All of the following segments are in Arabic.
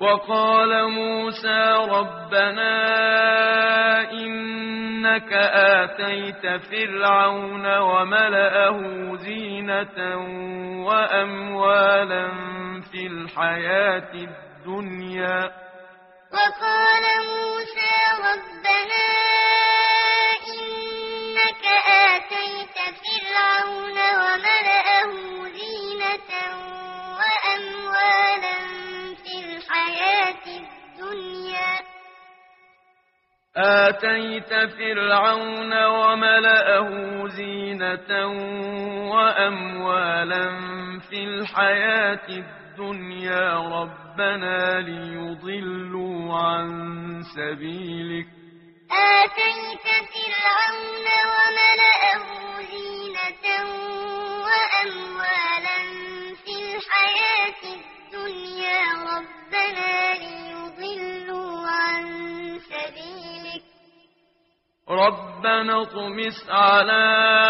وقال موسى ربنا إنك آتيت فرعون وملأه زينة وأموالا في الحياة الدنيا وقال موسى ربنا إنك آتيت فرعون وملأه زينة وأموالا في الحياة الدنيا آتيت فرعون وملأه زينة وأموالا في الحياة الدنيا ربنا ليضلوا عن سبيلك آتيت فرعون وملأه زينة وأموالا في الحياة الدنيا ربنا ليضلوا عن سبيلك ربنا اطمس على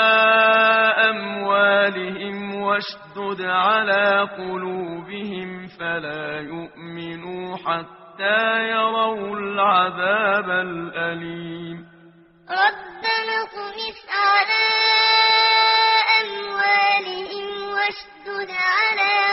أموالهم واشدد على قلوبهم فلا يؤمنوا حتى يروا العذاب الأليم ربنا اطمس على أموالهم واشدد على